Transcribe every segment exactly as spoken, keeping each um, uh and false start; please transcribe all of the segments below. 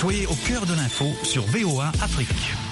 Soyez au cœur de l'info sur V O A Afrique.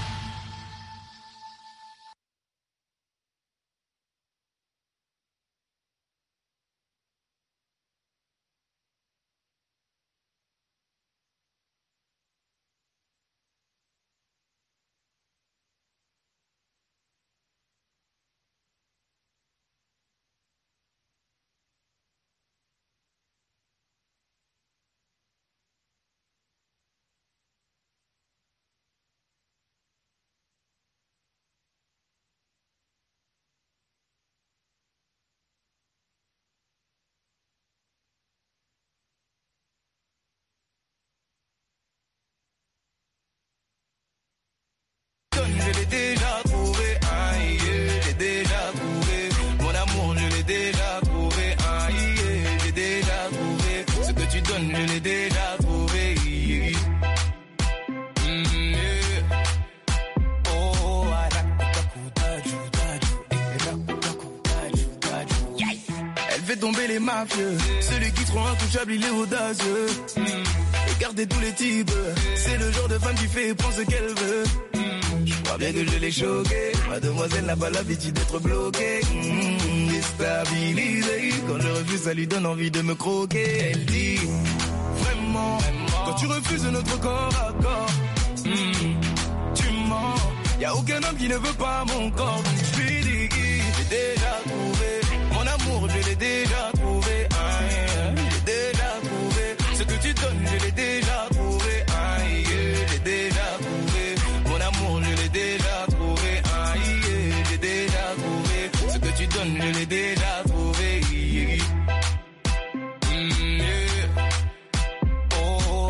Je l'ai déjà trouvé, ah yeah, j'ai déjà trouvé. Mon amour, je l'ai déjà trouvé, ah yeah, j'ai déjà trouvé. Ce que tu donnes, je l'ai déjà trouvé, yeah. Mm, yeah. Oh, elle fait tomber les mafieux, celui qui trop intouchable, il est audacieux. Mm. Écartez tous les types, c'est le genre de femme qui fait et prend ce qu'elle veut. Je crois bien que je l'ai choquée. Mademoiselle n'a pas l'habitude d'être bloquée. Mmh, déstabilisée. Quand je refuse, ça lui donne envie de me croquer. Elle dit vraiment, vraiment. Quand tu refuses notre corps à corps, mmh, tu mens. Y'a aucun homme qui ne veut pas mon corps. Donc je lui dis, j'ai déjà trouvé. Mon amour, je l'ai déjà trouvé. Ah, yeah, j'ai déjà trouvé. Ce que tu donnes, je l'ai déjà trouvé. Ah, yeah, j'ai déjà trouvé. Mon amour, je l'ai déjà trouvé, ah yeah, j'ai déjà trouvé. Ce que tu donnes, je l'ai déjà trouvé, yeah. Mm, yeah. Oh,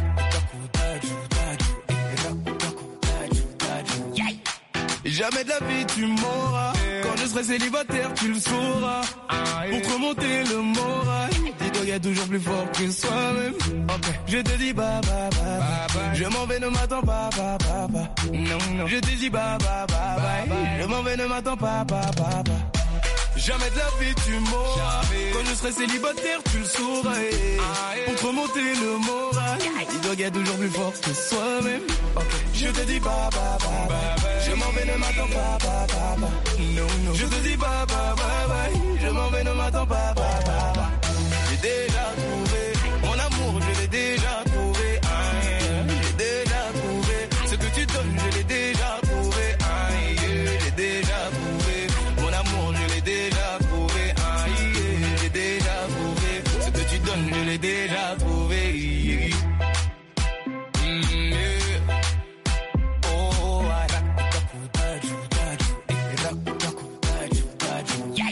yeah. Jamais de la vie tu m'auras. Quand je serai célibataire, tu le sauras. Pour te remonter le moral, dis-toi y'a toujours plus fort que soi-même. Okay. Je te dis bye bye bye, bye, bye. Je m'en vais, ne m'attends pas, pas, pas, pas. Non, non. Je te dis bye bye bye, bye, bye. Je m'en vais, ne m'attends pas, pas, pas, pas. Jamais de la vie tu m'auras. Quand je serai célibataire, tu le sauras. Pour te remonter le moral, dis-toi y'a toujours plus fort que soi-même. Okay. Je te dis bye bye bye, bye, bye. Je m'en vais, ne m'attends pas, pas, pas, pas. Non, non. Je te dis bye bye bye, bye. Je m'en vais, ne m'attends pas, pas, pas, pas. J'ai déjà trouvé mon amour, je l'ai déjà trouvé. Ah, yeah. J'ai déjà trouvé ce que tu donnes, je l'ai déjà trouvé. Ah, yeah. J'ai déjà trouvé mon amour, je l'ai déjà trouvé. Ah, yeah. J'ai déjà trouvé ce que tu donnes, je l'ai déjà trouvé. Yeah. Mm, yeah. Oh, yeah.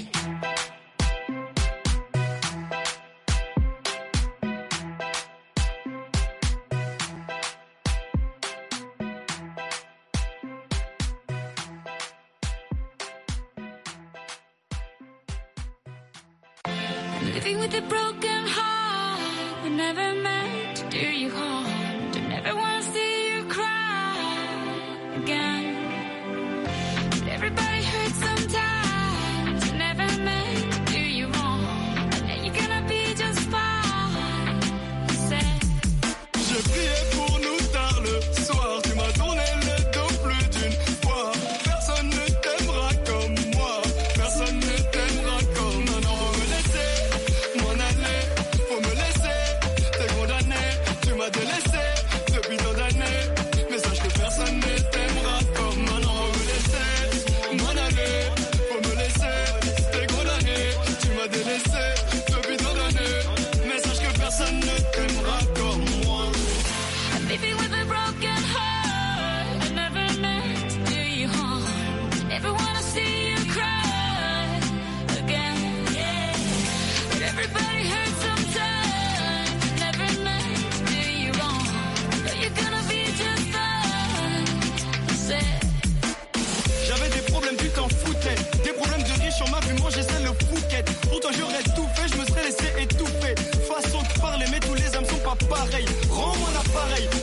Living with a broken heart, I never meant to do you harm. Don't ever wanna see you cry again. But everybody hurts sometimes, I never meant to do you wrong. And you're gonna be just fine. Said. Je priais pour nous tard le soir, tu m'as tourné le dos plus d'une fois. Personne ne t'aimera comme moi, personne ne t'aimera comme non, non, faut me laisser m'en aller, faut me laisser, t'es condamné, tu m'as délaissé depuis tant d'années, mais sache que personne ne t'aimera comme non, non, faut me laisser m'en aller, faut me laisser, t'es condamné, tu m'as délaissé depuis tant d'années, mais sache que personne ne t'aimera comme moi. Living with a broken heart, I never meant to do you harm. Never wanna see you cry again. Yeah. But everybody hurts sometimes. Never meant to do you wrong. But you're gonna be just fine. Said. J'avais des problèmes, tu t'en foutais. Des problèmes de riches, on m'a vu manger c'est le fouquet. Pour toi j'aurais tout fait, je me serais laissé étouffer. Façon de parler, mais tous les âmes sont pas pareils. Rends-moi l'appareil,